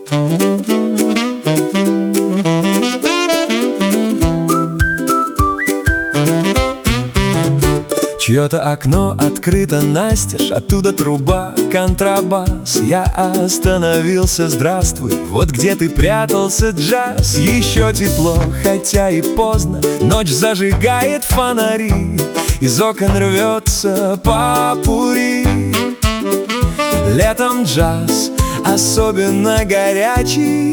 Чье-то окно открыто настежь, оттуда труба, контрабас. Я остановился, здравствуй, вот где ты прятался, джаз. Еще тепло, хотя и поздно, ночь зажигает фонари, из окон рвется попурри. Летом джаз, особенно горячий,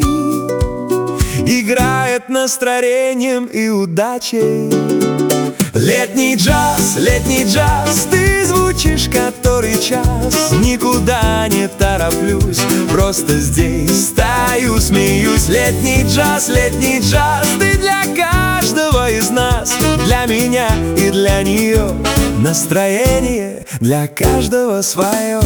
играет настроением и удачей. Летний джаз, ты звучишь который час. Никуда не тороплюсь, просто здесь стою, смеюсь. Летний джаз, ты для каждого из нас, для меня и для нее. Настроение для каждого свое.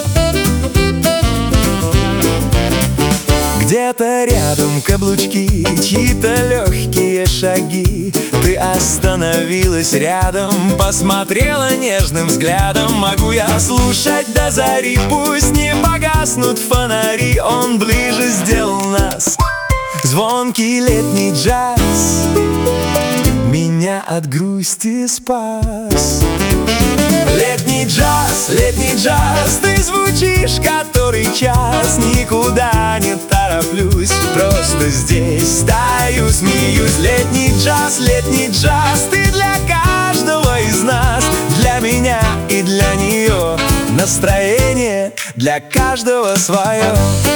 Где-то рядом каблучки, чьи-то легкие шаги. Ты остановилась рядом, посмотрела нежным взглядом. Могу я слушать до зари, пусть не погаснут фонари. Он ближе сделал нас, звонкий летний джаз меня от грусти спас. Летний джаз, ты звучишь который час. Никуда не тороплюсь, просто здесь стою, смеюсь. Летний джаз, ты для каждого из нас, для меня и для нее. Настроение для каждого свое.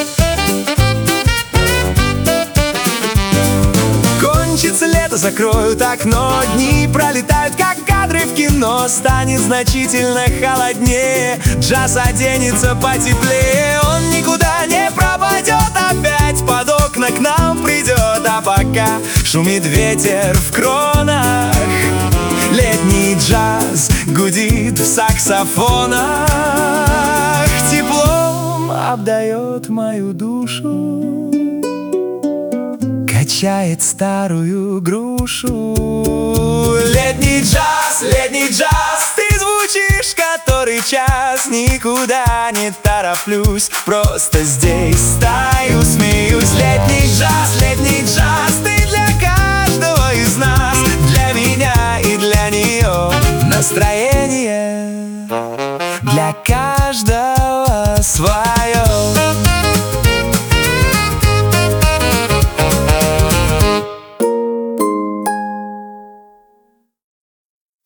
Кончится лето, закроют окно, дни пролетают, как кадры в кино. Станет значительно холоднее, джаз оденется потеплее. Он никуда не пропадет, опять под окна к нам придет. А пока шумит ветер в кронах, летний джаз гудит в саксофонах. Теплом обдает мою душу, качает старую грушу. Летний джаз, ты звучишь который час. Никуда не тороплюсь, просто здесь стою, смеюсь. Летний джаз, ты для каждого из нас, для меня и для нее. Настроение для каждого свое.